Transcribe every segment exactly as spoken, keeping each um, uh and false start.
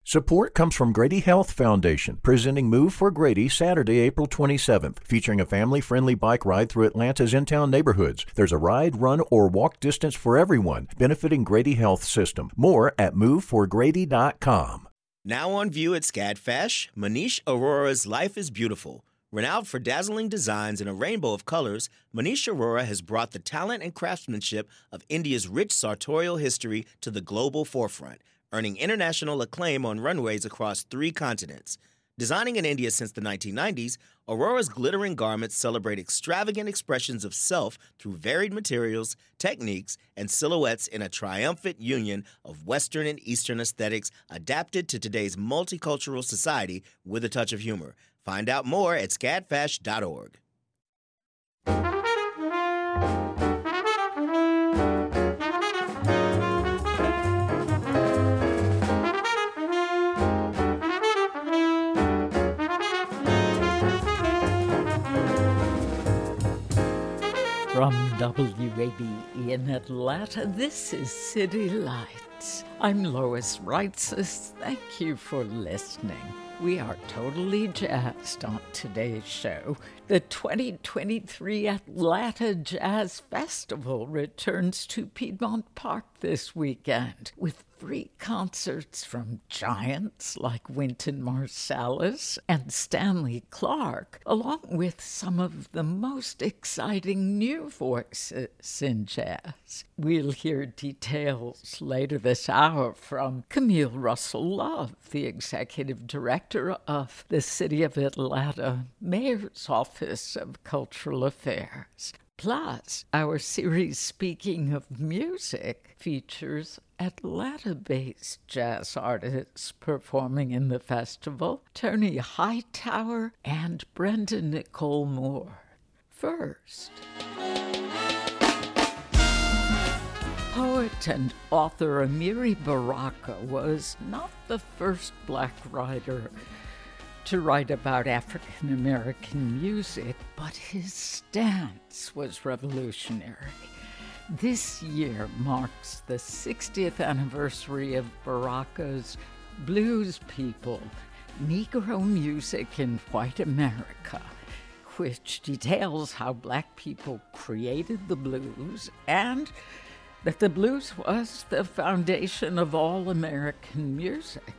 Support comes from Grady Health Foundation, presenting Move for Grady Saturday, April twenty-seventh, featuring a family-friendly bike ride through Atlanta's in-town neighborhoods. There's a ride, run, or walk distance for everyone, benefiting Grady Health System. More at move for grady dot com. Now on view at SCADFesh, Manish Arora's Life is Beautiful. Renowned for dazzling designs in a rainbow of colors, Manish Arora has brought the talent and craftsmanship of India's rich sartorial history to the global forefront, earning international acclaim on runways across three continents. Designing in India since the nineteen nineties, Aurora's glittering garments celebrate extravagant expressions of self through varied materials, techniques, and silhouettes in a triumphant union of Western and Eastern aesthetics adapted to today's multicultural society with a touch of humor. Find out more at scadfash dot org. From W A B E in Atlanta, this is City Lights. I'm Lois Reitzes. Thank you for listening. We are totally jazzed on today's show. The twenty twenty-three Atlanta Jazz Festival returns to Piedmont Park this weekend with free concerts from giants like Wynton Marsalis and Stanley Clarke, along with some of the most exciting new voices in jazz. We'll hear details later this hour from Camille Russell Love, the executive director of the City of Atlanta Mayor's Office of Cultural Affairs. Plus, our series Speaking of Music features Atlanta-based jazz artists performing in the festival, Tony Hightower and Brenda Nicole Moore. First, poet and author Amiri Baraka was not the first Black writer to write about African American music, but his stance was revolutionary. This year marks the sixtieth anniversary of Baraka's Blues People, Negro Music in White America, which details how Black people created the blues and that the blues was the foundation of all American music.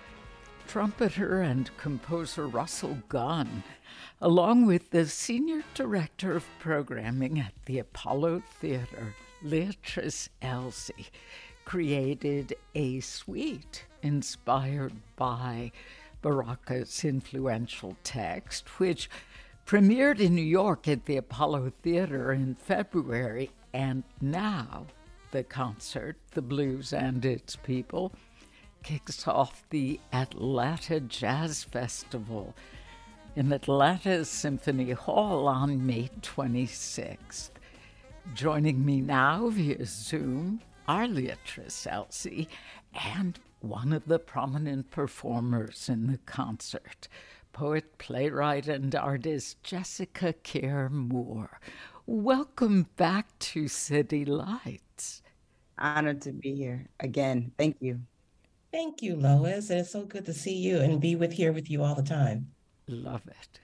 Trumpeter and composer Russell Gunn, along with the senior director of programming at the Apollo Theater, Leatrice Elsey, created a suite inspired by Baraka's influential text, which premiered in New York at the Apollo Theater in February, and now the concert, The Blues and Its People, kicks off the Atlanta Jazz Festival in Atlanta's Symphony Hall on May twenty-sixth. Joining me now via Zoom are Leatrice Elsey and one of the prominent performers in the concert, poet, playwright, and artist Jessica Care Moore. Welcome back to City Lights. Honored to be here again. Thank you. Thank you, Lois. And it's so good to see you and be with here with you all the time. Love it.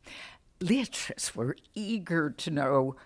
Leatrice, we're eager to know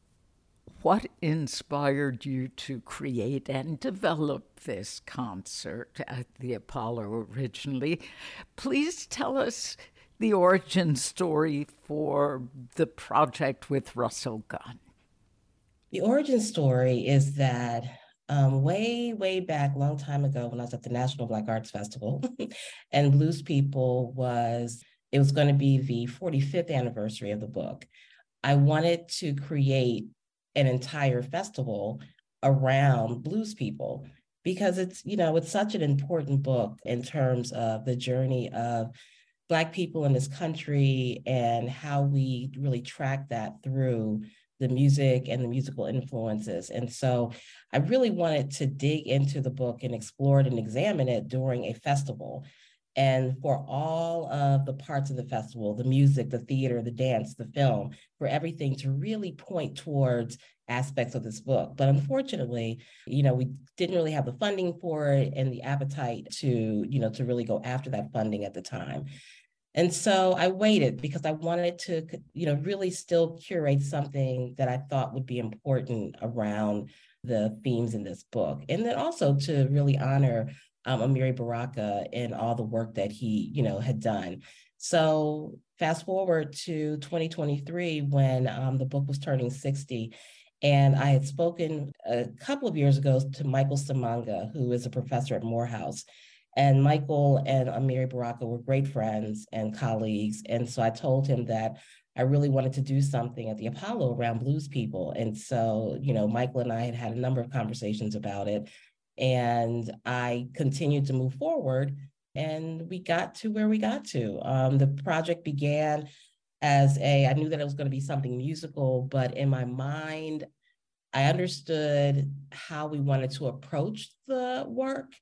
what inspired you to create and develop this concert at the Apollo originally. Please tell us the origin story for the project with Russell Gunn. The origin story is that Um, way, way back, long time ago, when I was at the National Black Arts Festival, and Blues People was, it was going to be the forty-fifth anniversary of the book. I wanted to create an entire festival around Blues People because it's, you know, it's such an important book in terms of the journey of Black people in this country and how we really track that through the music and the musical influences. And so I really wanted to dig into the book and explore it and examine it during a festival. And for all of the parts of the festival, the music, the theater, the dance, the film, for everything to really point towards aspects of this book. But unfortunately, you know, we didn't really have the funding for it and the appetite to, you know, to really go after that funding at the time. And so I waited because I wanted to, you know, really still curate something that I thought would be important around the themes in this book. And then also to really honor um, Amiri Baraka and all the work that he, you know, had done. So fast forward to twenty twenty-three when um, the book was turning sixty. And I had spoken a couple of years ago to Michael Samanga, who is a professor at Morehouse. And Michael and Amiri Baraka were great friends and colleagues. And so I told him that I really wanted to do something at the Apollo around Blues people. And so, you know, Michael and I had had a number of conversations about it. And I continued to move forward. And we got to where we got to. Um, the project began as a, I knew that it was going to be something musical, but in my mind, I understood how we wanted to approach the work.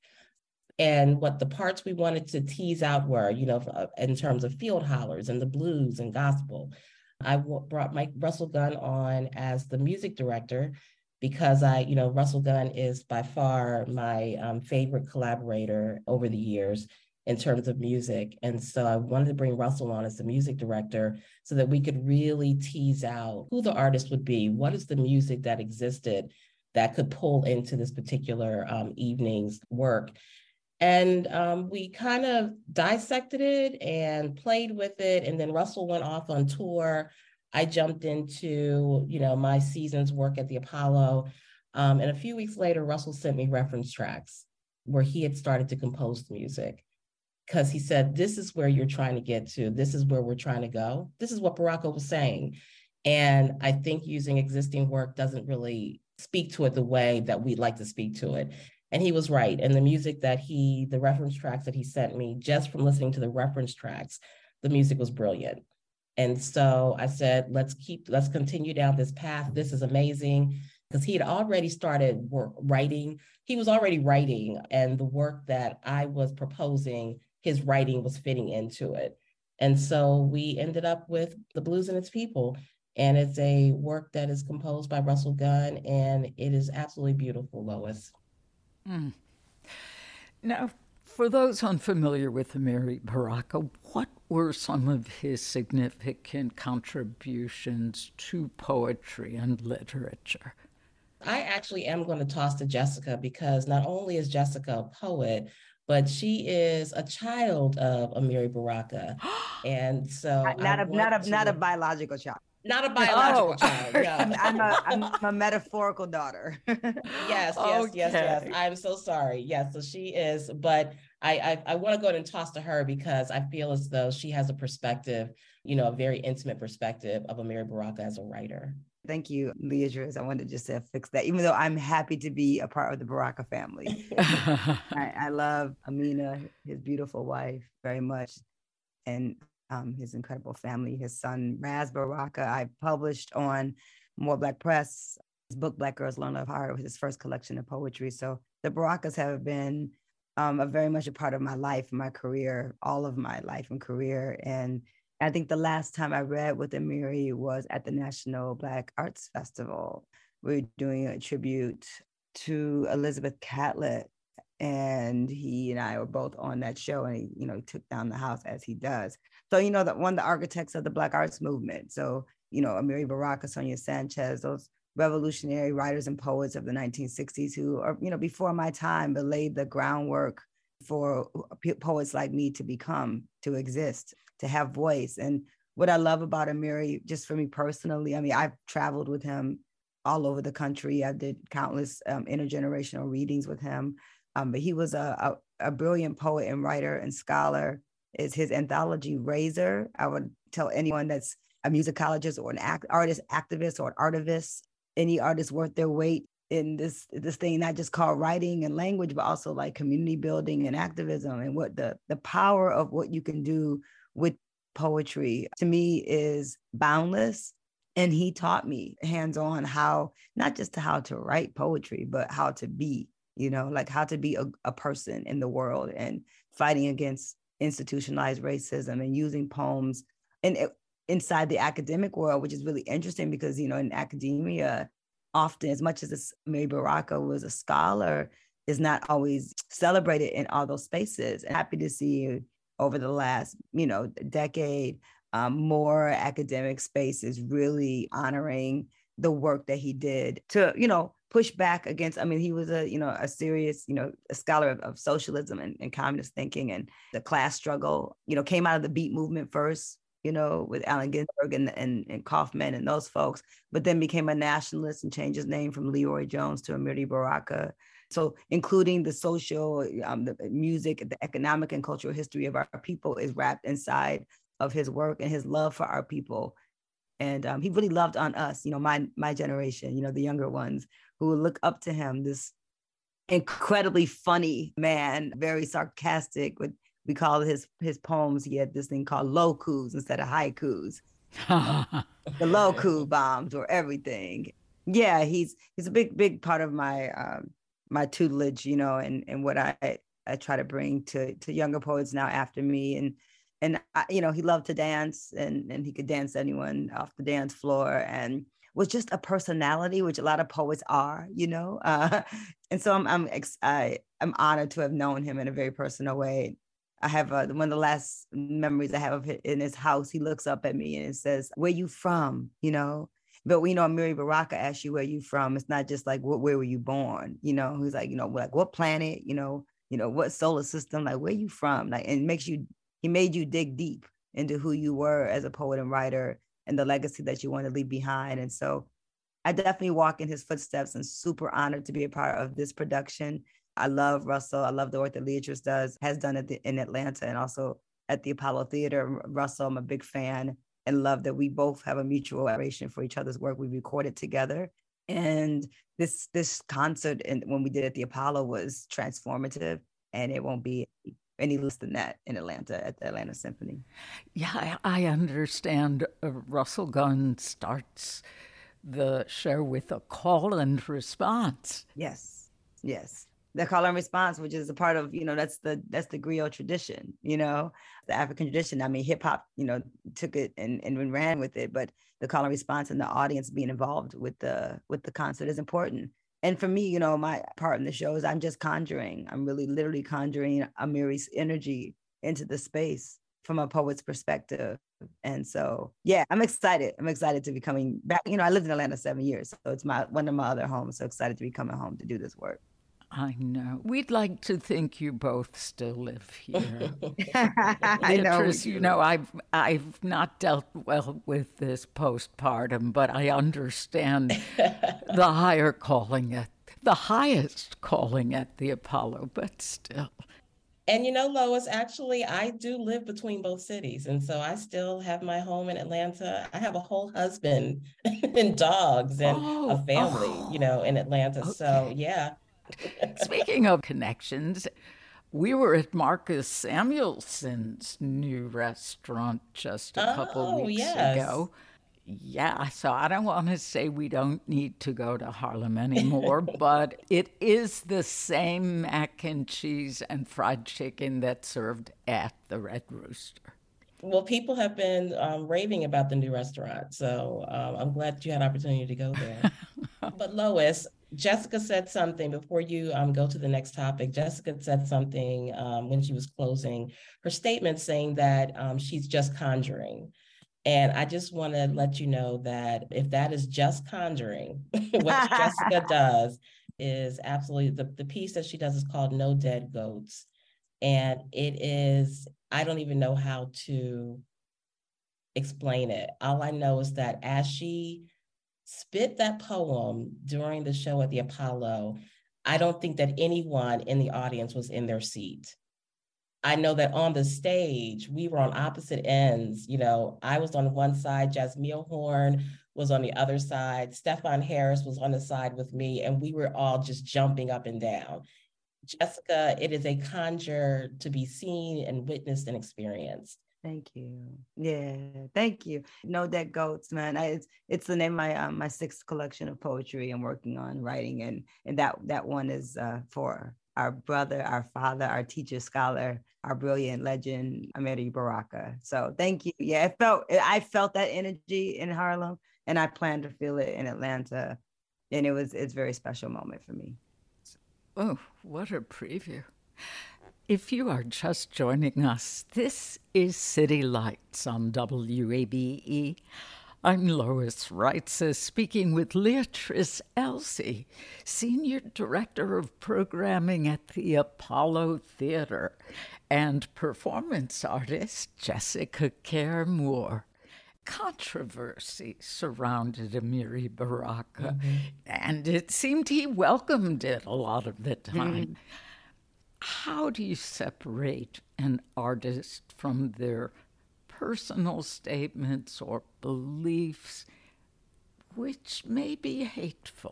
And what the parts we wanted to tease out were, you know, in terms of field hollers and the blues and gospel. I brought Mike Russell Gunn on as the music director because I, you know, Russell Gunn is by far my um, favorite collaborator over the years in terms of music. And so I wanted to bring Russell on as the music director so that we could really tease out who the artist would be, what is the music that existed that could pull into this particular um, evening's work. And um, we kind of dissected it and played with it. And then Russell went off on tour. I jumped into, you know, my season's work at the Apollo. Um, and a few weeks later, Russell sent me reference tracks where he had started to compose music because he said, this is where you're trying to get to. This is where we're trying to go. This is what Baraka was saying. And I think using existing work doesn't really speak to it the way that we'd like to speak to it. And he was right. And the music that he, the reference tracks that he sent me, just from listening to the reference tracks, the music was brilliant. And so I said, let's keep, let's continue down this path. This is amazing. Because he had already started work writing. He was already writing, and the work that I was proposing, his writing was fitting into it. And so we ended up with The Blues and Its People. And it's a work that is composed by Russell Gunn, and it is absolutely beautiful, Lois. Mm. Now, for those unfamiliar with Amiri Baraka, what were some of his significant contributions to poetry and literature? I actually am going to toss to Jessica because not only is Jessica a poet, but she is a child of Amiri Baraka. And so not, not a not a to... not a biological child. Not a biological oh. child. No. I'm, I'm, a, I'm a metaphorical daughter. yes, yes, okay. yes, yes. I'm so sorry. Yes, so she is, but I I, I want to go ahead and toss to her because I feel as though she has a perspective, you know, a very intimate perspective of Amiri Baraka as a writer. Thank you, Leadris. I wanted to just to fix that, even though I'm happy to be a part of the Baraka family. I, I love Amina, his beautiful wife, very much, and um, his incredible family, his son, Raz Baraka. I published on More Black Press, his book, Black Girls Learn Love Hard, his first collection of poetry. So the Barakas have been um, a very much a part of my life, my career, all of my life and career. And I think the last time I read with Amiri was at the National Black Arts Festival. We were doing a tribute to Elizabeth Catlett, and he and I were both on that show, and he, you know, he took down the house as he does. So, you know, that one of the architects of the Black Arts movement. So, you know, Amiri Baraka, Sonia Sanchez, those revolutionary writers and poets of the nineteen sixties who are, you know, before my time, but laid the groundwork for poets like me to become, to exist, to have voice. And what I love about Amiri, just for me personally, I mean, I've traveled with him all over the country. I did countless um, intergenerational readings with him. Um, but he was a, a, a brilliant poet and writer and scholar. Is his anthology Razor. I would tell anyone that's a musicologist or an act, artist activist or an artivist, any artist worth their weight in this this thing, not just called writing and language, but also like community building and activism, and what the the power of what you can do with poetry to me is boundless. And he taught me hands-on how, not just to how to write poetry, but how to be, you know, like how to be a, a person in the world and fighting against institutionalized racism and using poems and it, inside the academic world, which is really interesting because, you know, in academia, often as much as this, Amiri Baraka was a scholar, is not always celebrated in all those spaces. And happy to see over the last, you know, decade, um, more academic spaces really honoring the work that he did to, you know, push back against, I mean, he was a, you know, a serious, you know, a scholar of, of socialism and, and communist thinking and the class struggle, you know, came out of the beat movement first, you know, with Allen Ginsberg and, and, and Kaufman and those folks, but then became a nationalist and changed his name from Leroy Jones to Amiri Baraka. So including the social, um, the music, the economic and cultural history of our people is wrapped inside of his work and his love for our people. And um, he really loved on us, you know, my my generation, you know, the younger ones who would look up to him, this incredibly funny man, very sarcastic. With, we call his his poems, he had this thing called lokus instead of haikus. The loku bombs or everything. Yeah, he's he's a big, big part of my um, my tutelage, you know, and, and what I, I try to bring to, to younger poets now after me. And And, I, you know, he loved to dance and, and he could dance anyone off the dance floor and was just a personality, which a lot of poets are, you know. Uh, and so I'm I'm I, I'm honored to have known him in a very personal way. I have a, one of the last memories I have of him in his house. He looks up at me and says, "Where you from?" You know. But we know Amiri Baraka asks you where you from. It's not just like, what, where were you born? You know, he's like, you know, like what planet? You know, you know what solar system? Like where you from? Like, and it makes you. He made you dig deep into who you were as a poet and writer and the legacy that you want to leave behind. And so I definitely walk in his footsteps and super honored to be a part of this production. I love Russell. I love the work that Leatrice does, has done at the, in Atlanta and also at the Apollo Theater. Russell, I'm a big fan and love that we both have a mutual admiration for each other's work. We recorded together. And this, this concert, and when we did at the Apollo, was transformative, and it won't be any less than that in Atlanta at the Atlanta Symphony. Yeah, I, I understand uh, Russell Gunn starts the show with a call and response. Yes, yes. The call and response, which is a part of, you know, that's the that's the griot tradition, you know, the African tradition. I mean, hip hop, you know, took it and, and ran with it, but the call and response and the audience being involved with the with the concert is important. And for me, you know, my part in the show is I'm just conjuring. I'm really literally conjuring Amiri's energy into the space from a poet's perspective. And so, yeah, I'm excited. I'm excited to be coming back. You know, I lived in Atlanta seven years, so it's my one of my other homes. So excited to be coming home to do this work. I know. We'd like to think you both still live here. I know. You know, I've I've not dealt well with this postpartum, but I understand the higher calling at the highest calling at the Apollo, but still. And you know, Lois, actually, I do live between both cities. And so I still have my home in Atlanta. I have a whole husband and dogs and oh, a family, oh, you know, in Atlanta. Okay. So, yeah. Speaking of connections, we were at Marcus Samuelson's new restaurant just a couple oh, weeks yes. ago. Yeah, so I don't want to say we don't need to go to Harlem anymore, but it is the same mac and cheese and fried chicken that's served at the Red Rooster. Well, people have been um, raving about the new restaurant, so um, I'm glad you had an opportunity to go there. But Lois, Jessica said something before you um, go to the next topic. Jessica said something um, when she was closing her statement saying that um, she's just conjuring. And I just want to let you know that if that is just conjuring, what Jessica does is absolutely, the, the piece that she does is called No Dead Goats. And it is, I don't even know how to explain it. All I know is that as she spit that poem during the show at the Apollo, I don't think that anyone in the audience was in their seat. I know that on the stage, we were on opposite ends. You know, I was on one side, Jasmine Horn was on the other side, Stefan Harris was on the side with me, and we were all just jumping up and down. Jessica, it is a conjure to be seen and witnessed and experienced. Thank you. Yeah, thank you. No Dead Goats, man. I, it's it's the name of my um, my sixth collection of poetry I'm working on writing, and and that that one is uh, for our brother, our father, our teacher, scholar, our brilliant legend, Amiri Baraka. So thank you. Yeah, it felt, I felt that energy in Harlem, and I plan to feel it in Atlanta. And it was, it's a very special moment for me. Oh, what a preview. If you are just joining us, this is City Lights on W A B E. I'm Lois Reitzes, speaking with Leatrice Elsey, Senior Director of Programming at the Apollo Theater, and performance artist Jessica Care Moore. Controversy surrounded Amiri Baraka, mm-hmm. and it seemed he welcomed it a lot of the time. Mm-hmm. How do you separate an artist from their personal statements or beliefs, which may be hateful?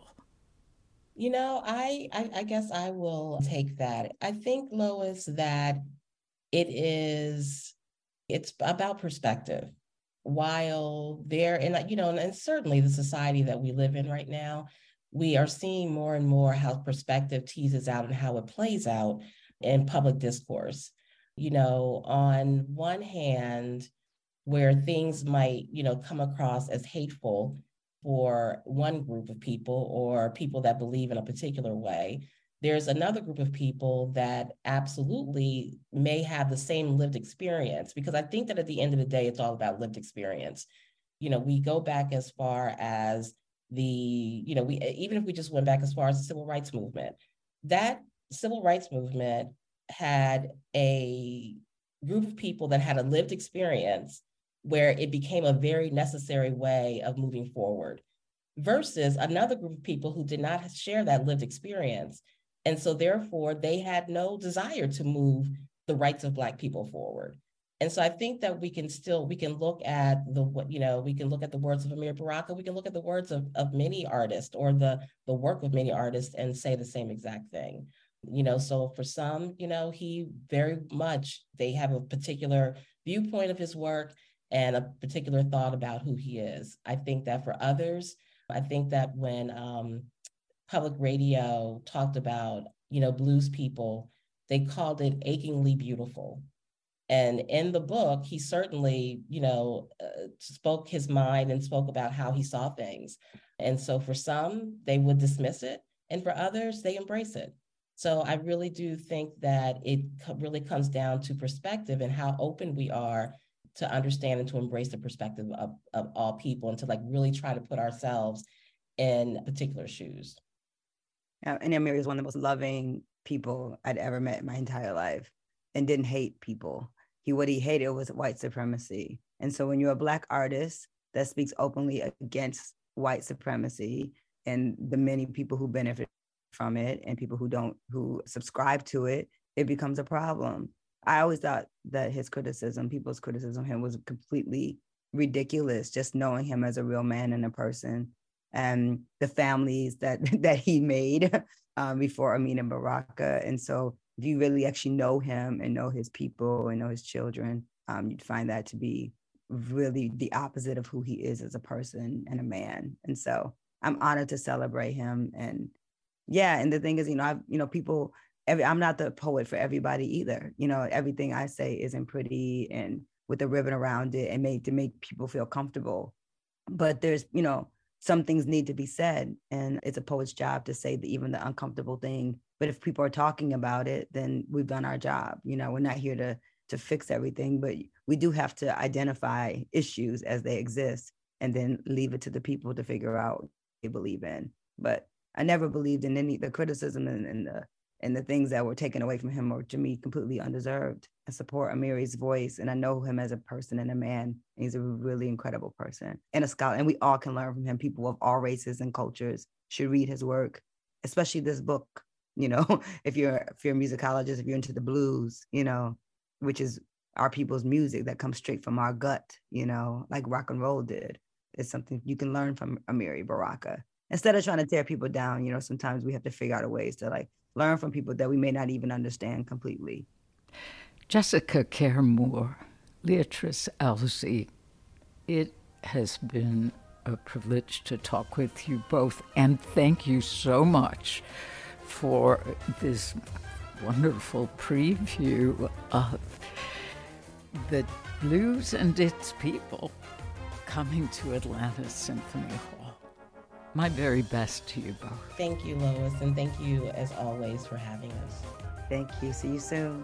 You know, I, I, I guess I will take that. I think, Lois, that it is, it's about perspective. While there, and you know, and certainly the society that we live in right now, we are seeing more and more how perspective teases out and how it plays out in public discourse. You know, on one hand, where things might, you know, come across as hateful for one group of people or people that believe in a particular way, there's another group of people that absolutely may have the same lived experience, because I think that at the end of the day, it's all about lived experience. You know, we go back as far as the, you know, we even if we just went back as far as the civil rights movement, that civil rights movement had a group of people that had a lived experience where it became a very necessary way of moving forward, versus another group of people who did not share that lived experience. And so therefore, they had no desire to move the rights of Black people forward. And so I think that we can still, we can look at the, you know, we can look at the words of Amiri Baraka, we can look at the words of, of many artists or the, the work of many artists and say the same exact thing. You know, so for some, you know, he very much, they have a particular viewpoint of his work and a particular thought about who he is. I think that for others, I think that when um, public radio talked about, you know, blues people, they called it achingly beautiful. And in the book, he certainly, you know, uh, spoke his mind and spoke about how he saw things. And so for some, they would dismiss it. And for others, they embrace it. So I really do think that it co- really comes down to perspective and how open we are to understand and to embrace the perspective of, of all people and to like really try to put ourselves in particular shoes. Uh, and Amiri is one of the most loving people I'd ever met in my entire life and didn't hate people. He, what he hated was white supremacy. And so when you're a Black artist that speaks openly against white supremacy and the many people who benefit from it and people who don't, who subscribe to it, it becomes a problem. I always thought that his criticism, people's criticism of him was completely ridiculous, just knowing him as a real man and a person, and the families that that he made um, before Amiri Baraka. And so if you really actually know him and know his people and know his children, um, you'd find that to be really the opposite of who he is as a person and a man. And so I'm honored to celebrate him. And yeah, and the thing is, you know, I've, you know, people, every, I'm not the poet for everybody either. You know, everything I say isn't pretty and with a ribbon around it and made to make people feel comfortable. But there's, you know, some things need to be said, and it's a poet's job to say the, even the uncomfortable thing. But if people are talking about it, then we've done our job. You know, we're not here to to fix everything, but we do have to identify issues as they exist and then leave it to the people to figure out what they believe in. But I never believed in any the criticism and, and the and the things that were taken away from him or to me completely undeserved. I support Amiri's voice, and I know him as a person and a man. And he's a really incredible person and a scholar, and we all can learn from him. People of all races and cultures should read his work, especially this book. You know, if you're if you're a musicologist, if you're into the blues, you know, which is our people's music that comes straight from our gut, you know, like rock and roll did. It's something you can learn from Amiri Baraka. Instead of trying to tear people down, you know, sometimes we have to figure out a ways to like learn from people that we may not even understand completely. Jessica Care Moore, Leatrice Elsey, it has been a privilege to talk with you both, and thank you so much for this wonderful preview of the Blues and Its People coming to Atlanta Symphony Hall. My very best to you both. Thank you, Lois, and thank you, as always, for having us. Thank you. See you soon.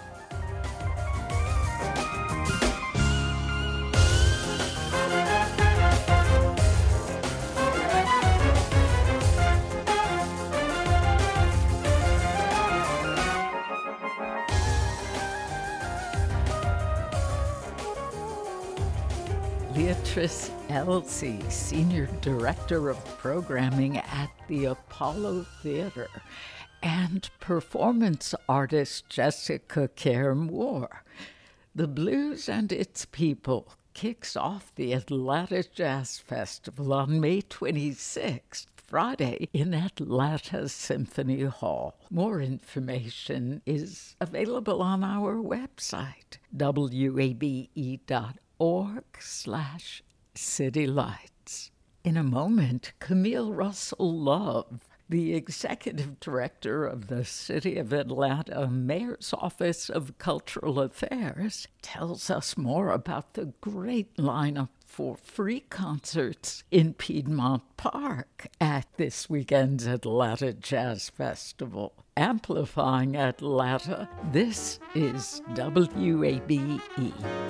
Beatrice Elsey, Senior Director of Programming at the Apollo Theater, and performance artist Jessica Care Moore. The Blues and Its People kicks off the Atlanta Jazz Festival on May twenty-sixth, Friday, in Atlanta Symphony Hall. More information is available on our website, W A B E dot org slash City Lights. In a moment, Camille Russell Love, the Executive Director of the City of Atlanta Mayor's Office of Cultural Affairs, tells us more about the great lineup for free concerts in Piedmont Park at this weekend's Atlanta Jazz Festival. Amplifying Atlanta, this is W A B E.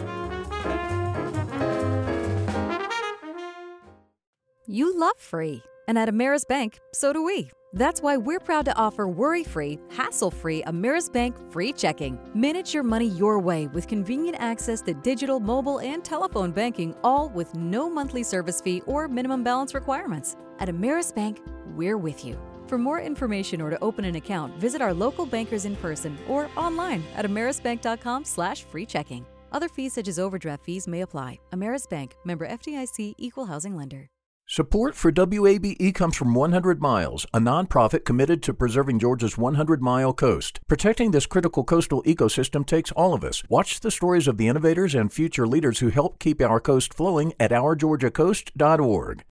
You love free, and at Ameris Bank, so do we. That's why we're proud to offer worry-free, hassle-free Ameris Bank free checking. Manage your money your way with convenient access to digital, mobile, and telephone banking, all with no monthly service fee or minimum balance requirements. At Ameris Bank, we're with you. For more information or to open an account, visit our local bankers in person or online at amerisbank.com slash free checking. Other fees such as overdraft fees may apply. Ameris Bank, member F D I C, equal housing lender. Support for W A B E comes from one hundred miles, a nonprofit committed to preserving Georgia's hundred mile coast. Protecting this critical coastal ecosystem takes all of us. Watch the stories of the innovators and future leaders who help keep our coast flowing at our georgia coast dot org.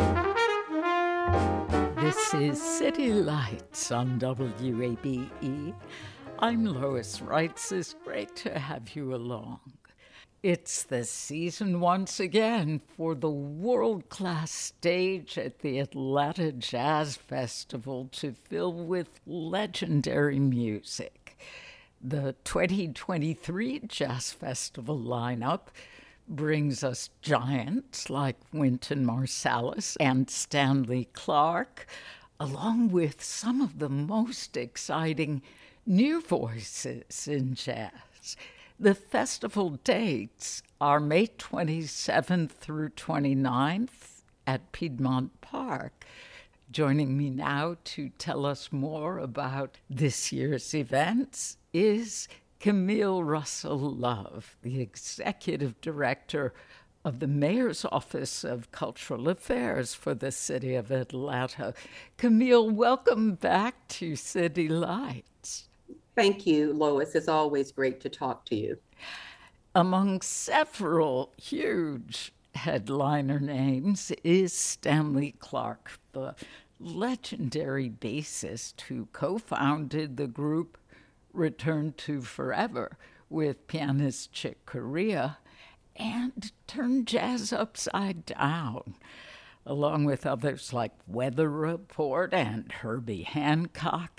This is City Lights on W A B E. I'm Lois Reitzes. It's great to have you along. It's the season once again for the world-class stage at the Atlanta Jazz Festival to fill with legendary music. The twenty twenty-three Jazz Festival lineup brings us giants like Wynton Marsalis and Stanley Clarke, along with some of the most exciting new voices in jazz. The festival dates are May twenty-seventh through twenty-ninth at Piedmont Park. Joining me now to tell us more about this year's events is Camille Russell Love, the Executive Director of the Mayor's Office of Cultural Affairs for the City of Atlanta. Camille, welcome back to City Lights. Thank you, Lois. It's always great to talk to you. Among several huge headliner names is Stanley Clarke, the legendary bassist who co-founded the group Return to Forever with pianist Chick Corea and turned jazz upside down, along with others like Weather Report and Herbie Hancock.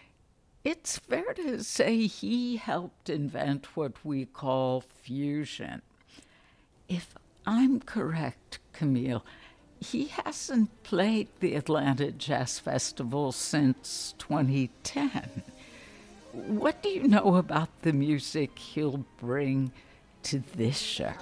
It's fair to say he helped invent what we call fusion. If I'm correct, Camille, he hasn't played the Atlanta Jazz Festival since twenty ten. What do you know about the music he'll bring to this show?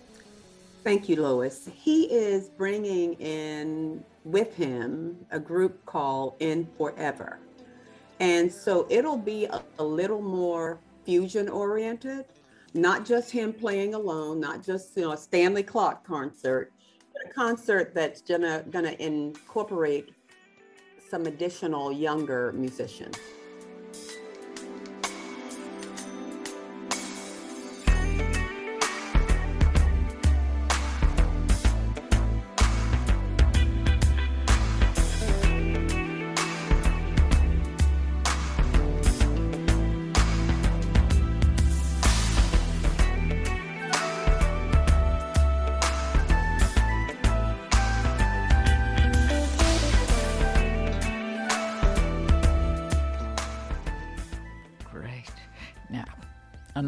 Thank you, Lois. He is bringing in with him a group called In Forever. And so it'll be a, a little more fusion oriented, not just him playing alone, not just, you know, a Stanley Clarke concert, but a concert that's gonna, gonna incorporate some additional younger musicians.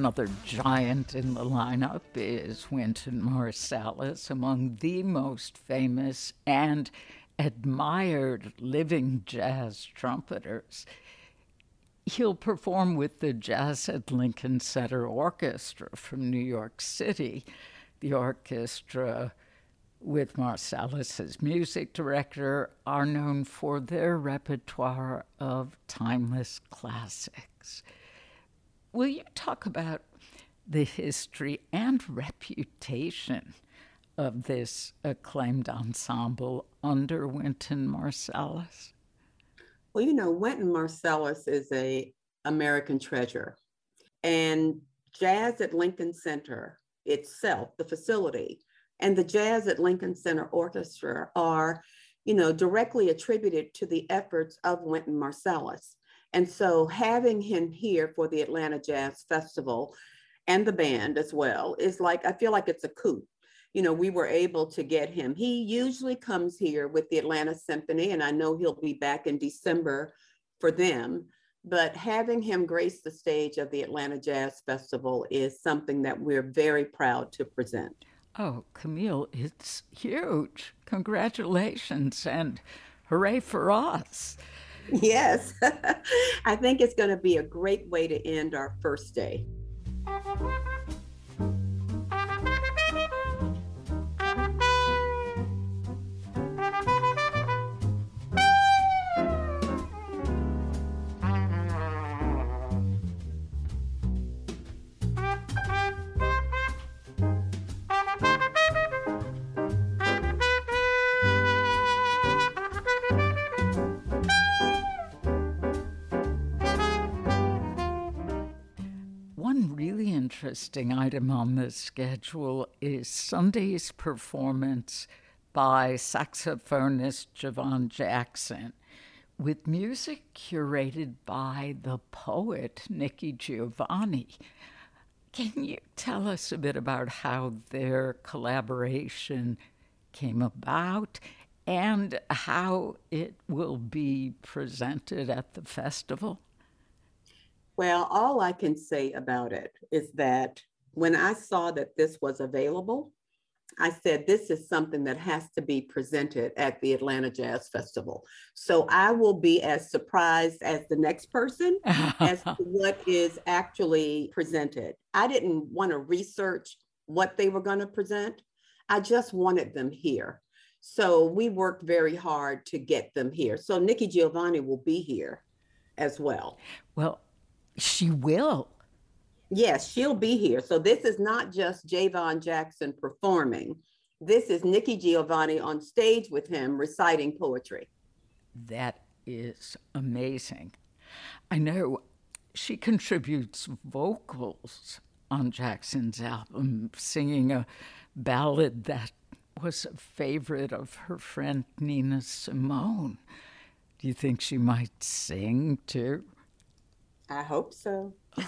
another giant in the lineup is Wynton Marsalis, among the most famous and admired living jazz trumpeters. He'll perform with the Jazz at Lincoln Center Orchestra from New York City. The orchestra, with Marsalis as music director, are known for their repertoire of timeless classics. Will you talk about the history and reputation of this acclaimed ensemble under Wynton Marsalis? Well, you know, Wynton Marsalis is a American treasure. And Jazz at Lincoln Center itself, the facility, and the Jazz at Lincoln Center Orchestra are, you know, directly attributed to the efforts of Wynton Marsalis. And so having him here for the Atlanta Jazz Festival and the band as well is like, I feel like it's a coup. You know, we were able to get him. He usually comes here with the Atlanta Symphony, and I know he'll be back in December for them. But having him grace the stage of the Atlanta Jazz Festival is something that we're very proud to present. Oh, Camille, it's huge. Congratulations and hooray for us. Yes, I think it's going to be a great way to end our first day. Interesting item on the schedule is Sunday's performance by saxophonist Javon Jackson, with music curated by the poet Nikki Giovanni. Can you tell us a bit about how their collaboration came about and how it will be presented at the festival? Well, all I can say about it is that when I saw that this was available, I said, this is something that has to be presented at the Atlanta Jazz Festival. So I will be as surprised as the next person as to what is actually presented. I didn't want to research what they were going to present. I just wanted them here. So we worked very hard to get them here. So Nikki Giovanni will be here as well. Well, she will. Yes, she'll be here. So this is not just Javon Jackson performing. This is Nikki Giovanni on stage with him reciting poetry. That is amazing. I know she contributes vocals on Jackson's album, singing a ballad that was a favorite of her friend Nina Simone. Do you think she might sing too? I hope so.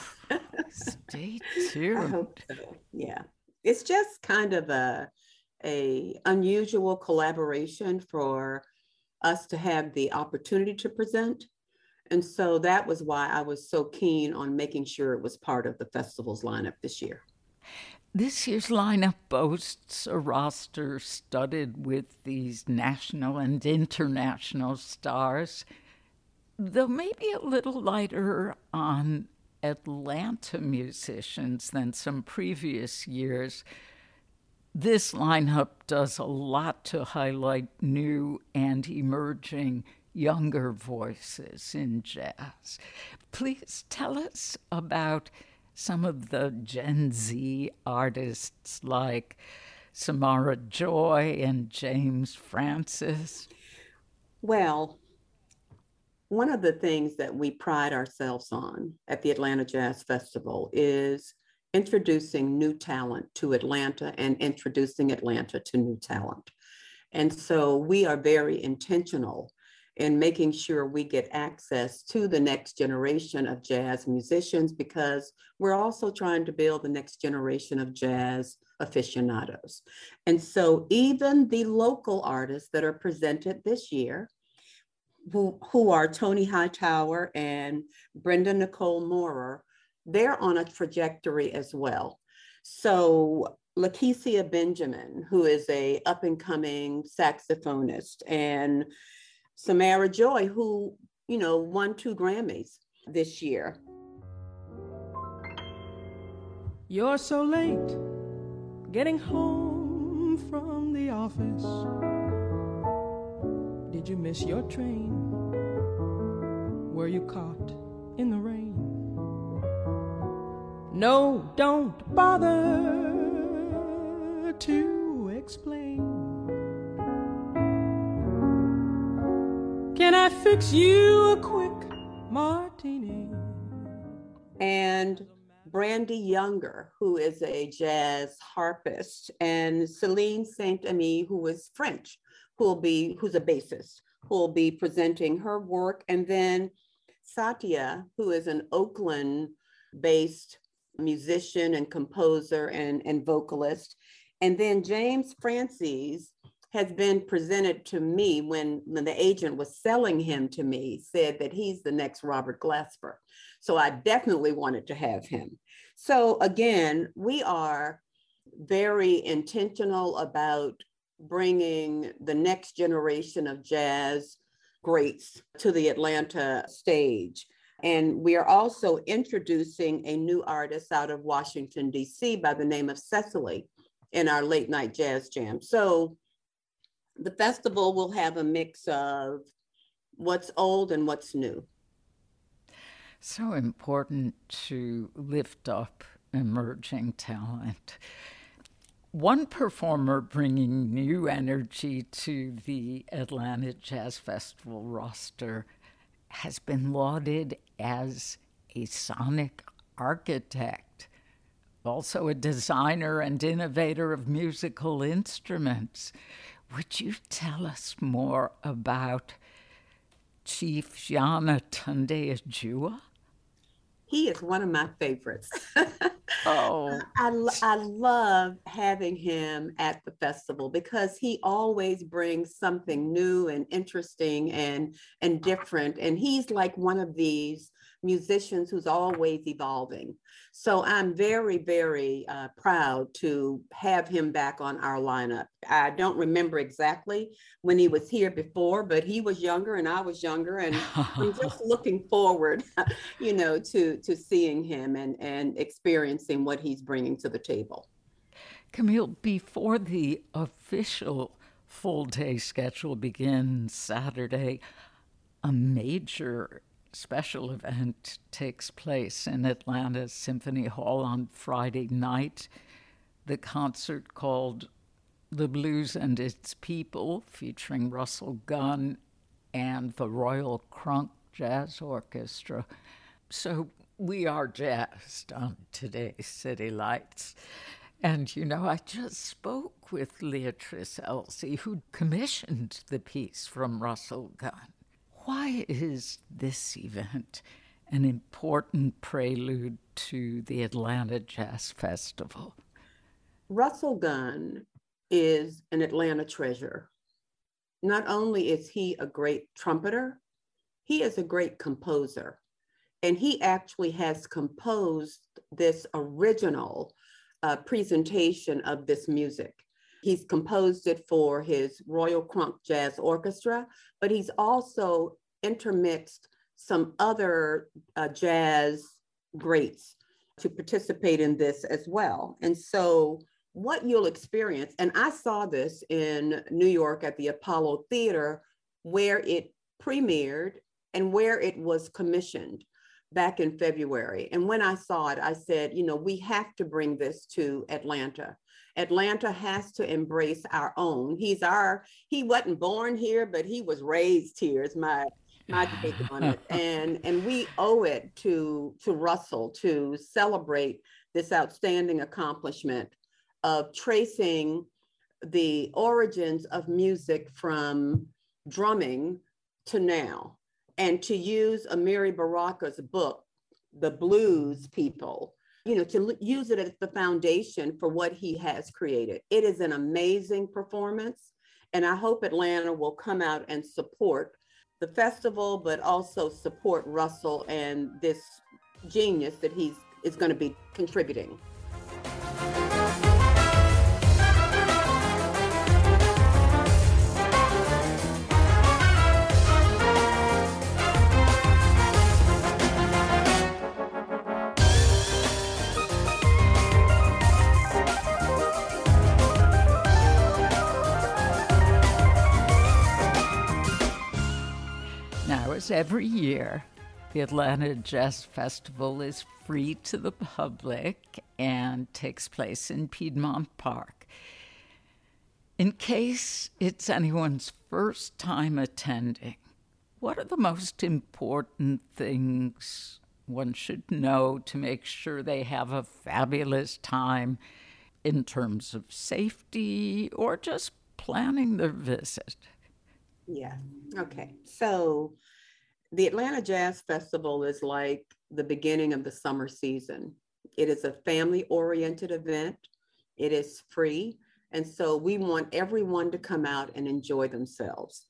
Stay tuned. I hope so. Yeah. It's just kind of a, a unusual collaboration for us to have the opportunity to present. And so that was why I was so keen on making sure it was part of the festival's lineup this year. This year's lineup boasts a roster studded with these national and international stars, though maybe a little lighter on Atlanta musicians than some previous years. This lineup does a lot to highlight new and emerging younger voices in jazz. Please tell us about some of the Gen Z artists like Samara Joy and James Francis. Well, one of the things that we pride ourselves on at the Atlanta Jazz Festival is introducing new talent to Atlanta and introducing Atlanta to new talent. And so we are very intentional in making sure we get access to the next generation of jazz musicians, because we're also trying to build the next generation of jazz aficionados. And so even the local artists that are presented this year, who, who are Tony Hightower and Brenda Nicole Moorer, they're on a trajectory as well. So Lakecia Benjamin, who is a up and coming saxophonist, and Samara Joy, who, you know, won two Grammys this year. You're so late getting home from the office. Did you miss your train? Were you caught in the rain? No, don't bother to explain. Can I fix you a quick martini? And Brandy Younger, who is a jazz harpist, and Celine Saint-Ami, who is French, who will be, who's a bassist, who will be presenting her work. And then Satya, who is an Oakland-based musician and composer and, and vocalist. And then James Francis has been presented to me when, when the agent was selling him to me, said that he's the next Robert Glasper. So I definitely wanted to have him. So again, we are very intentional about bringing the next generation of jazz greats to the Atlanta stage. And we are also introducing a new artist out of Washington, D C by the name of Cecily in our late night jazz jam. So the festival will have a mix of what's old and what's new. So important to lift up emerging talent. One performer bringing new energy to the Atlanta Jazz Festival roster has been lauded as a sonic architect, also a designer and innovator of musical instruments. Would you tell us more about Chief Jana Tunde Ajua? He is one of my favorites. Oh, I, I love having him at the festival because he always brings something new and interesting and, and different. And he's like one of these musicians who's always evolving. So I'm very, very uh, proud to have him back on our lineup. I don't remember exactly when he was here before, but he was younger and I was younger. And I'm just looking forward, you know, to, to seeing him and, and experiencing what he's bringing to the table. Camille, before the official full day schedule begins Saturday, a major special event takes place in Atlanta Symphony Hall on Friday night. The concert called The Blues and Its People, featuring Russell Gunn and the Royal Crunk Jazz Orchestra. So we are jazzed on today's City Lights. And, you know, I just spoke with Leatrice Elsey, who commissioned the piece from Russell Gunn. Why is this event an important prelude to the Atlanta Jazz Festival? Russell Gunn is an Atlanta treasure. Not only is he a great trumpeter, he is a great composer. And he actually has composed this original uh, presentation of this music. He's composed it for his Royal Crunk Jazz Orchestra, but he's also intermixed some other uh, jazz greats to participate in this as well. And so what you'll experience, and I saw this in New York at the Apollo Theater, where it premiered and where it was commissioned back in February. And when I saw it, I said, you know, we have to bring this to Atlanta. Atlanta has to embrace our own. He's our, he wasn't born here, but he was raised here, is my, my take on it. And, and we owe it to, to Russell to celebrate this outstanding accomplishment of tracing the origins of music from drumming to now, and to use Amiri Baraka's book, The Blues People, you know, to l- use it as the foundation for what he has created. It is an amazing performance, and I hope Atlanta will come out and support the festival, but also support Russell and this genius that he's is going to be contributing. Now, as every year, the Atlanta Jazz Festival is free to the public and takes place in Piedmont Park. In case it's anyone's first time attending, what are the most important things one should know to make sure they have a fabulous time in terms of safety or just planning their visit? Yeah. Okay. So the Atlanta Jazz Festival is like the beginning of the summer season. It is a family-oriented event. It is free. And so we want everyone to come out and enjoy themselves.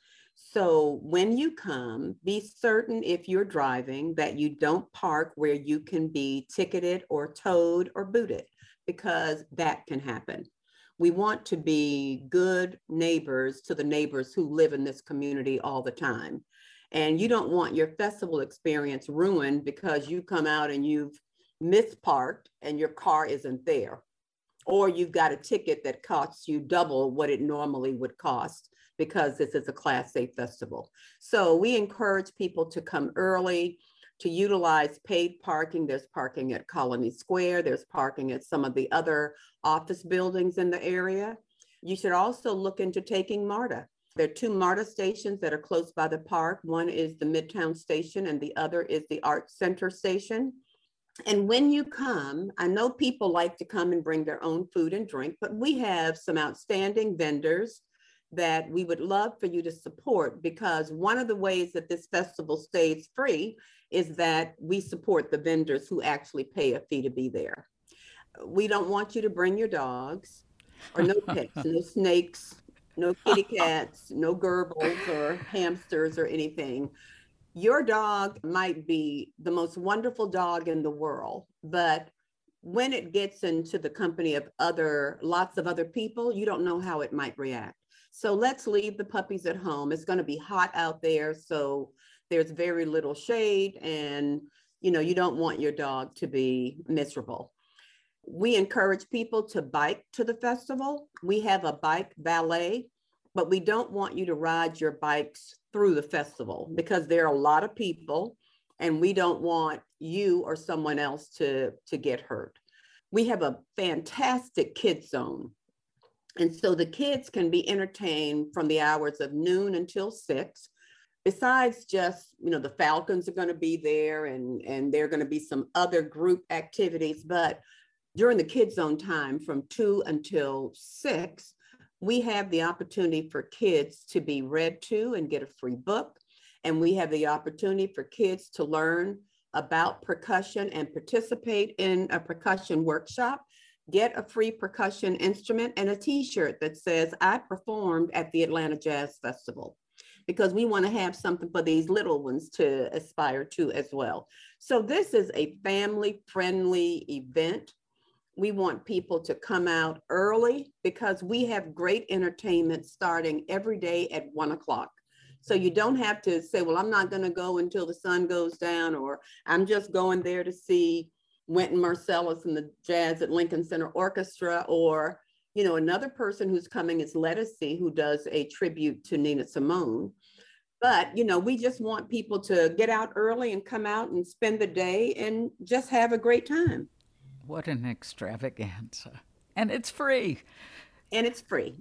So when you come, be certain if you're driving that you don't park where you can be ticketed or towed or booted, because that can happen. We want to be good neighbors to the neighbors who live in this community all the time. And you don't want your festival experience ruined because you come out and you've misparked and your car isn't there. Or you've got a ticket that costs you double what it normally would cost because this is a Class A festival. So we encourage people to come early, to utilize paid parking. There's parking at Colony Square. There's parking at some of the other office buildings in the area. You should also look into taking MARTA. There are two MARTA stations that are close by the park. One is the Midtown Station and the other is the Arts Center Station. And when you come, I know people like to come and bring their own food and drink, but we have some outstanding vendors that we would love for you to support, because one of the ways that this festival stays free is that we support the vendors who actually pay a fee to be there. We don't want you to bring your dogs or no pets, no snakes, no kitty cats, no gerbils or hamsters or anything. Your dog might be the most wonderful dog in the world, but when it gets into the company of other, lots of other people, you don't know how it might react. So let's leave the puppies at home. It's going to be hot out there, so there's very little shade, and you know, you don't want your dog to be miserable. We encourage people to bike to the festival. We have a bike valet, but we don't want you to ride your bikes through the festival because there are a lot of people and we don't want you or someone else to, to get hurt. We have a fantastic kids zone. And so the kids can be entertained from the hours of noon until six. Besides just, you know, the Falcons are going to be there and, and there are going to be some other group activities. But during the kids zone time from two until six, we have the opportunity for kids to be read to and get a free book. And we have the opportunity for kids to learn about percussion and participate in a percussion workshop, get a free percussion instrument and a t-shirt that says, I performed at the Atlanta Jazz Festival, because we want to have something for these little ones to aspire to as well. So this is a family-friendly event. We want people to come out early because we have great entertainment starting every day at one o'clock. So you don't have to say, well, I'm not going to go until the sun goes down, or I'm just going there to see Wynton Marsalis and the Jazz at Lincoln Center Orchestra, or, you know, another person who's coming is Lettucey, who does a tribute to Nina Simone. But, you know, we just want people to get out early and come out and spend the day and just have a great time. What an extravaganza. And it's free. And it's free.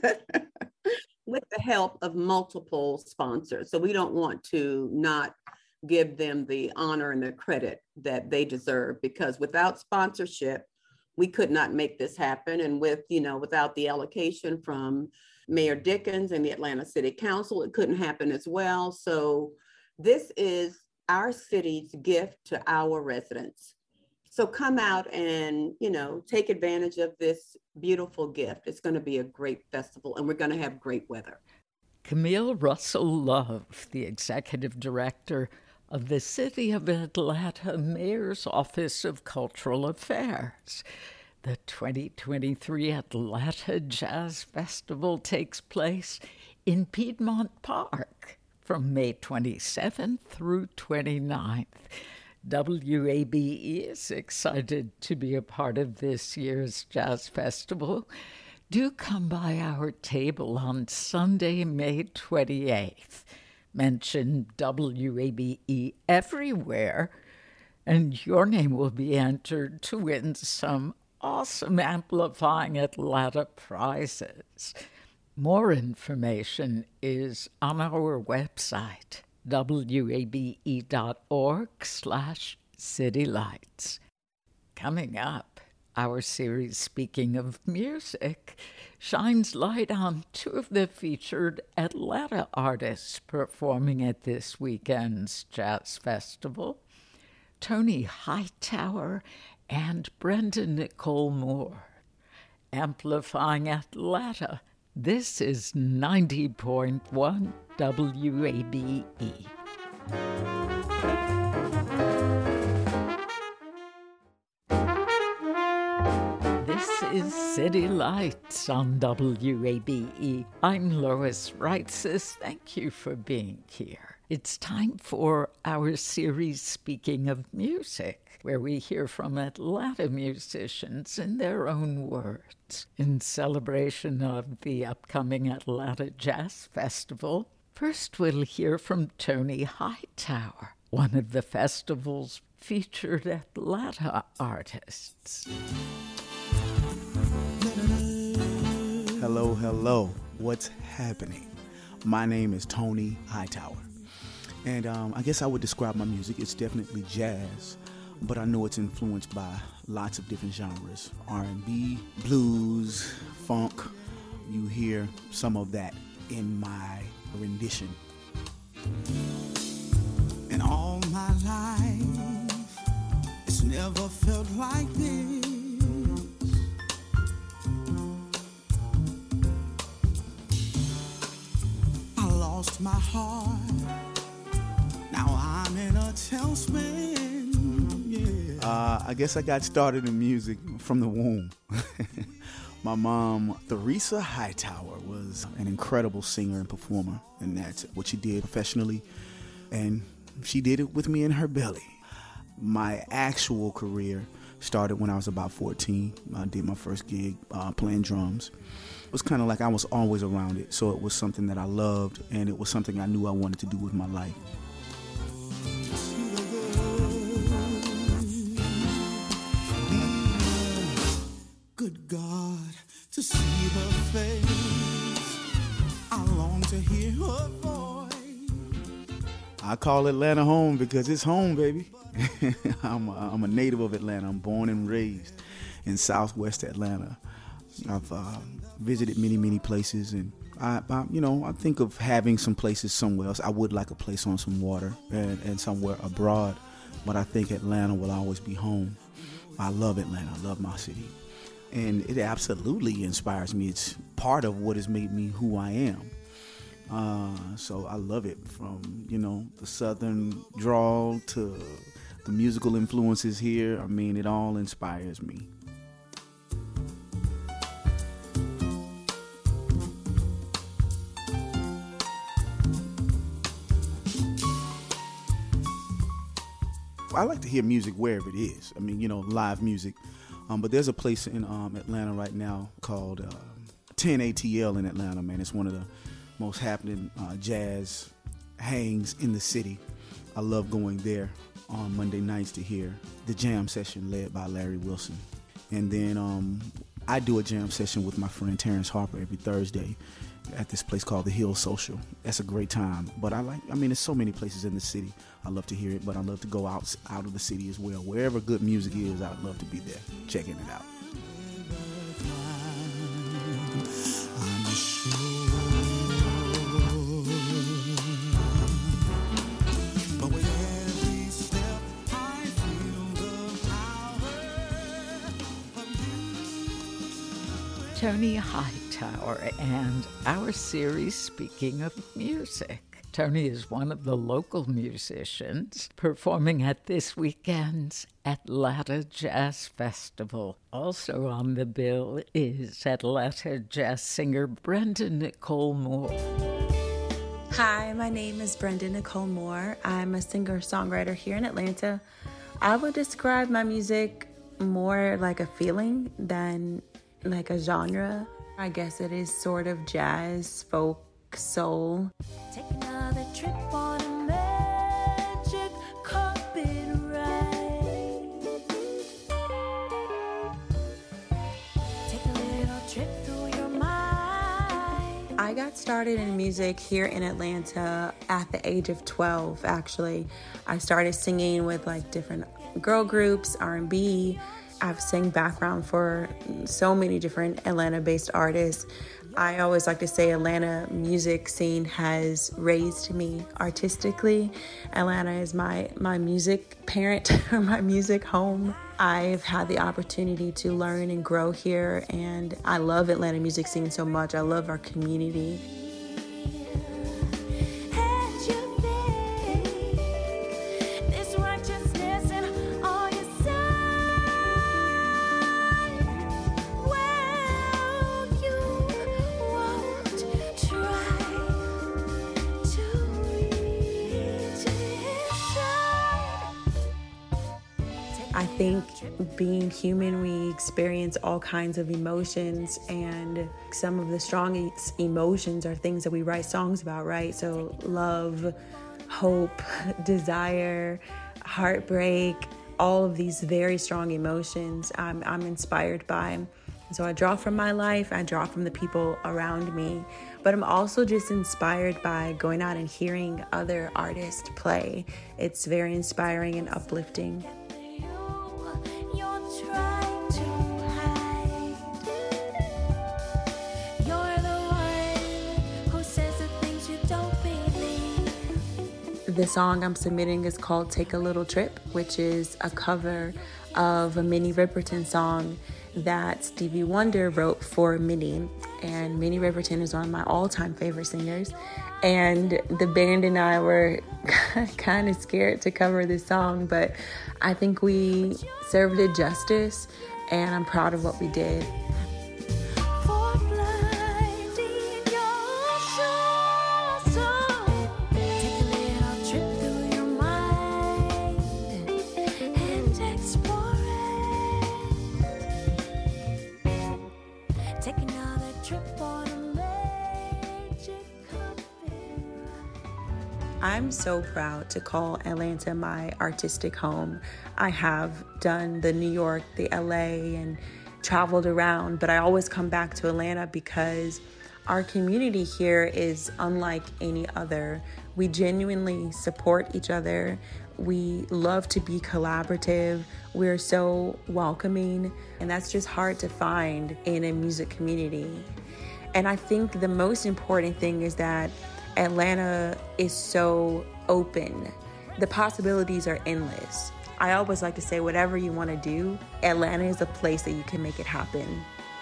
With the help of multiple sponsors. So we don't want to not give them the honor and the credit that they deserve, because without sponsorship, we could not make this happen. And with, you know, without the allocation from Mayor Dickens and the Atlanta City Council, it couldn't happen as well. So this is our city's gift to our residents. So come out and, you know, take advantage of this beautiful gift. It's going to be a great festival, and we're going to have great weather. Camille Russell Love, the executive director of the City of Atlanta Mayor's Office of Cultural Affairs. The twenty twenty-three Atlanta Jazz Festival takes place in Piedmont Park from May twenty-seventh through twenty-ninth. W A B E is excited to be a part of this year's Jazz Festival. Do come by our table on Sunday, May twenty-eighth. Mention W A B E everywhere, and your name will be entered to win some awesome Amplifying Atlanta prizes. More information is on our website, wabe.org slash citylights. Coming up, our series, Speaking of Music, shines light on two of the featured Atlanta artists performing at this weekend's Jazz Festival, Toni Hightower and Brenda Nicole Moore. Amplifying Atlanta, this is ninety point one W A B E. This is City Lights on W A B E. I'm Lois Reitzes. Thank you for being here. It's time for our series, Speaking of Music, where we hear from Atlanta musicians in their own words. In celebration of the upcoming Atlanta Jazz Festival, first we'll hear from Toni Hightower, one of the festival's featured Atlanta artists. Hello, hello. What's happening? My name is Toni Hightower. And um, I guess I would describe my music. It's definitely jazz, but I know it's influenced by lots of different genres. R and B, blues, funk. You hear some of that in my rendition. And all my life, it's never felt like this. I lost my heart. Now I'm in a tailspin, yeah. Uh, I guess I got started in music from the womb. My mom, Theresa Hightower, was an incredible singer and performer, and that's what she did professionally, and she did it with me in her belly. My actual career started when I was about fourteen. I did my first gig uh, playing drums. It was kind of like I was always around it, so it was something that I loved, and it was something I knew I wanted to do with my life. Good God, to see her face, I long to hear her voice. I call Atlanta home because it's home, baby. I'm, a, I'm a native of Atlanta. I'm born and raised in Southwest Atlanta. I've uh, visited many, many places, and I, I, you know, I think of having some places somewhere else. I would like a place on some water and, and somewhere abroad, but I think Atlanta will always be home. I love Atlanta. I love my city. And it absolutely inspires me. It's part of what has made me who I am. Uh, so I love it, from, you know, the southern drawl to the musical influences here. I mean, it all inspires me. I like to hear music wherever it is. I mean, you know, live music. Um, but there's a place in um, Atlanta right now called uh, ten A T L in Atlanta, man. It's one of the most happening uh, jazz hangs in the city. I love going there on Monday nights to hear the jam session led by Larry Wilson. And then um, I do a jam session with my friend Terrence Harper every Thursday at this place called the Hill Social. That's a great time. But I like, I mean, there's so many places in the city. I love to hear it, but I love to go out, out of the city as well. Wherever good music is, I'd love to be there, checking it out. Toni Hightower and our series, Speaking of Music. Tony is one of the local musicians performing at this weekend's Atlanta Jazz Festival. Also on the bill is Atlanta jazz singer Brenda Nicole Moore. Hi, my name is Brenda Nicole Moore. I'm a singer-songwriter here in Atlanta. I would describe my music more like a feeling than like a genre. I guess it is sort of jazz, folk, soul. Take another trip on a magic carpet ride. Take a little trip through your mind. I got started in music here in Atlanta at the age of twelve, actually. I started singing with like different girl groups, R and B. I've sang background for so many different Atlanta-based artists. I always like to say Atlanta music scene has raised me artistically. Atlanta is my, my music parent, or my music home. I've had the opportunity to learn and grow here, and I love Atlanta music scene so much. I love our community. I think being human, we experience all kinds of emotions, and some of the strongest emotions are things that we write songs about, right? So love, hope, desire, heartbreak, all of these very strong emotions I'm, I'm inspired by. So I draw from my life, I draw from the people around me, but I'm also just inspired by going out and hearing other artists play. It's very inspiring and uplifting. The song I'm submitting is called Take a Little Trip, which is a cover of a Minnie Riperton song that Stevie Wonder wrote for Minnie. And Minnie Riperton is one of my all-time favorite singers. And the band and I were kind of scared to cover this song, but I think we served it justice, and I'm proud of what we did. I'm so proud to call Atlanta my artistic home. I have done the New York, the L A, and traveled around, but I always come back to Atlanta because our community here is unlike any other. We genuinely support each other. We love to be collaborative. We're so welcoming, and that's just hard to find in a music community. And I think the most important thing is that Atlanta is so open. The possibilities are endless. I always like to say, whatever you want to do, Atlanta is a place that you can make it happen.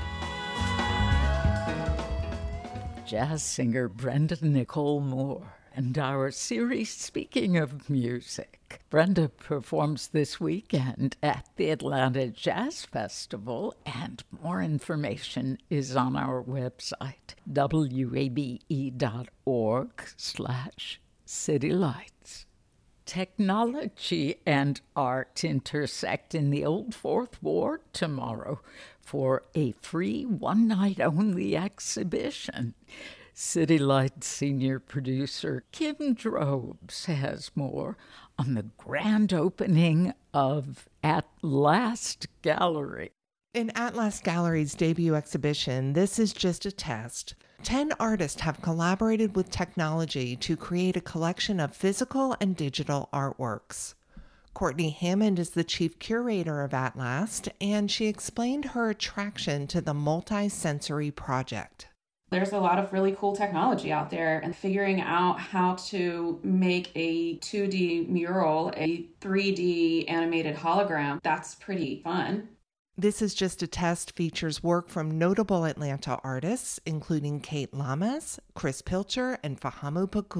Jazz singer Brenda Nicole Moore. And our series, Speaking of Music. Brenda performs this weekend at the Atlanta Jazz Festival, and more information is on our website, W A B E dot org slash City Lights. Technology and art intersect in the Old Fourth Ward tomorrow for a free one-night-only exhibition. City Lights senior producer Kim Drobes has more on the grand opening of At Last Gallery. In At Last Gallery's debut exhibition, This Is Just a Test, ten artists have collaborated with technology to create a collection of physical and digital artworks. Courtney Hammond is the chief curator of At Last, and she explained her attraction to the multi-sensory project. There's a lot of really cool technology out there, and figuring out how to make a two D mural, a three D animated hologram, that's pretty fun. This Is Just a Test features work from notable Atlanta artists, including Kate Lamas, Chris Pilcher, and Fahamu Paku.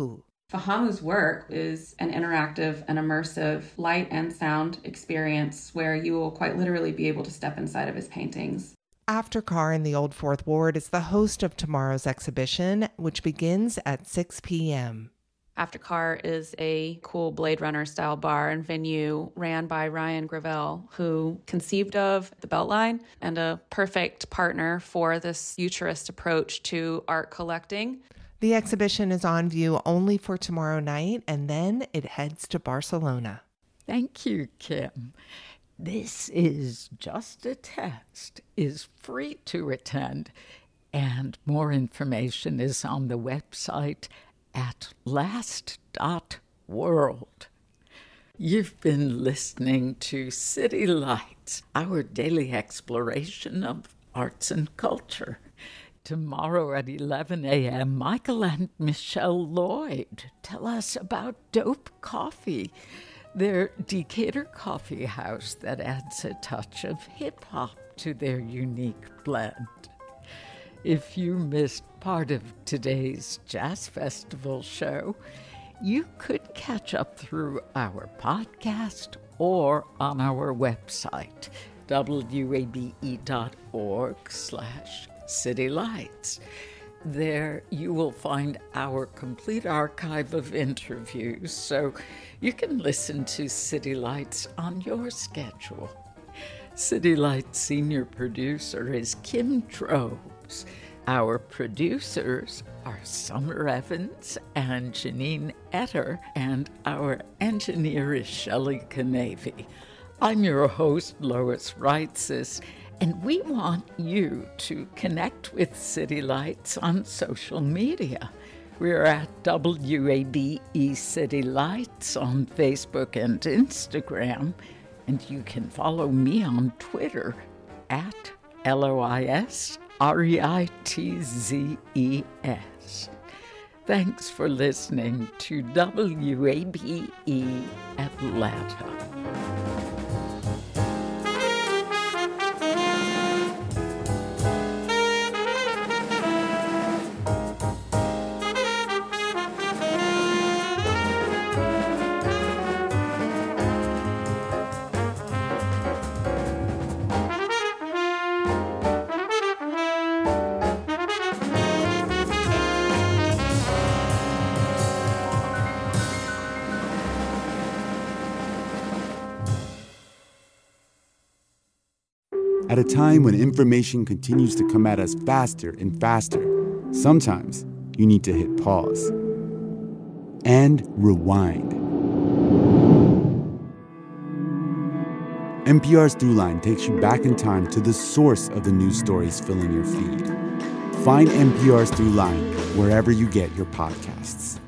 Fahamu's work is an interactive and immersive light and sound experience where you will quite literally be able to step inside of his paintings. Aftercar in the Old Fourth Ward is the host of tomorrow's exhibition, which begins at six p.m. Aftercar is a cool Blade Runner style bar and venue ran by Ryan Gravel, who conceived of the Beltline and a perfect partner for this futurist approach to art collecting. The exhibition is on view only for tomorrow night, and then it heads to Barcelona. Thank you, Kim. This is Just a Test is free to attend, and more information is on the website at last dot world. You've been listening to City Lights, our daily exploration of arts and culture. Tomorrow at eleven a.m., Michael and Michelle Lloyd tell us about Dope Coffee, their Decatur coffee house that adds a touch of hip-hop to their unique blend. If you missed part of today's Jazz Festival show, you could catch up through our podcast or on our website, wabe.org slash City Lights. There you will find our complete archive of interviews, so you can listen to City Lights on your schedule. City Lights senior producer is Kim Drobes. Our producers are Summer Evans and Janine Etter, and our engineer is Shelley Canavy. I'm your host, Lois Reitzes, and we want you to connect with City Lights on social media. We're at W A B E City Lights on Facebook and Instagram, and you can follow me on Twitter at L O I S R E I T Z E S. Thanks for listening to W A B E Atlanta. At a time when information continues to come at us faster and faster, sometimes you need to hit pause and rewind. N P R's Throughline takes you back in time to the source of the news stories filling your feed. Find N P R's Throughline wherever you get your podcasts.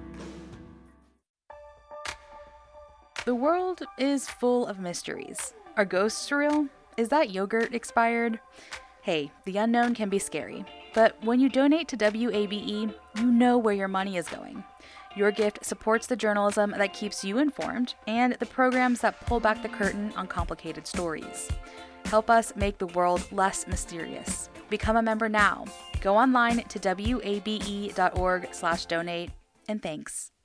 The world is full of mysteries. Are ghosts real? Is that yogurt expired? Hey, the unknown can be scary, but when you donate to W A B E, you know where your money is going. Your gift supports the journalism that keeps you informed and the programs that pull back the curtain on complicated stories. Help us make the world less mysterious. Become a member now. Go online to wabe.org slash donate, and thanks.